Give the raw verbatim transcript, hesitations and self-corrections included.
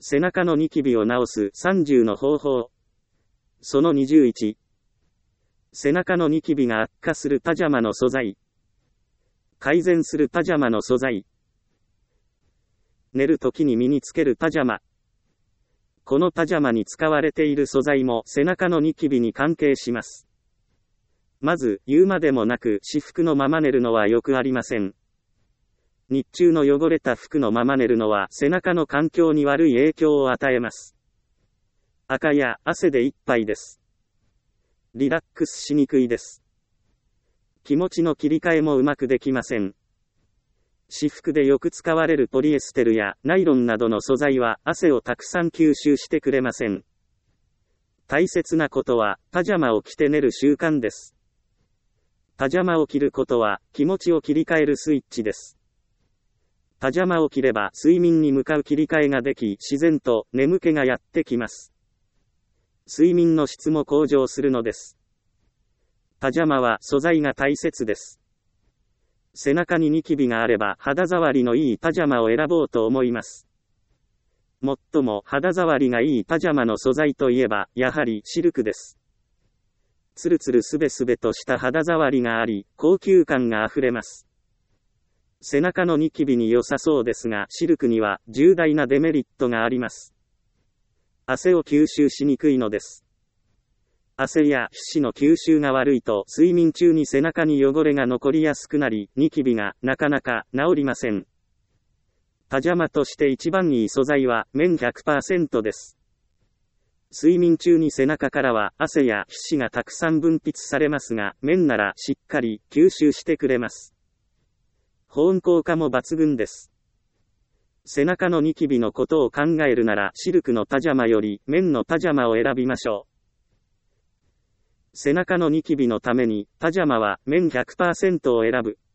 背中のニキビを治すさんじゅうの方法。そのにじゅういち。背中のニキビが悪化するパジャマの素材。改善するパジャマの素材。寝るときに身につけるパジャマ。このパジャマに使われている素材も背中のニキビに関係します。まず、言うまでもなく私服のまま寝るのはよくありません。日中の汚れた服のまま寝るのは背中の環境に悪い影響を与えます。赤や汗でいっぱいです。リラックスしにくいです。気持ちの切り替えもうまくできません。私服でよく使われるポリエステルやナイロンなどの素材は汗をたくさん吸収してくれません。大切なことはパジャマを着て寝る習慣です。パジャマを着ることは気持ちを切り替えるスイッチです。パジャマを着れば睡眠に向かう切り替えができ、自然と眠気がやってきます。睡眠の質も向上するのです。パジャマは素材が大切です。背中にニキビがあれば肌触りのいいパジャマを選ぼうと思います。最も肌触りがいいパジャマの素材といえば、やはりシルクです。つるつるすべすべとした肌触りがあり、高級感があふれます。背中のニキビに良さそうですが、シルクには重大なデメリットがあります。汗を吸収しにくいのです。汗や皮脂の吸収が悪いと睡眠中に背中に汚れが残りやすくなり、ニキビがなかなか治りません。パジャマとして一番いい素材は綿 ひゃくパーセント です。睡眠中に背中からは汗や皮脂がたくさん分泌されますが、綿ならしっかり吸収してくれます。保温効果も抜群です。背中のニキビのことを考えるならシルクのパジャマより綿のパジャマを選びましょう。背中のニキビのためにパジャマは綿 ひゃくパーセント を選ぶ。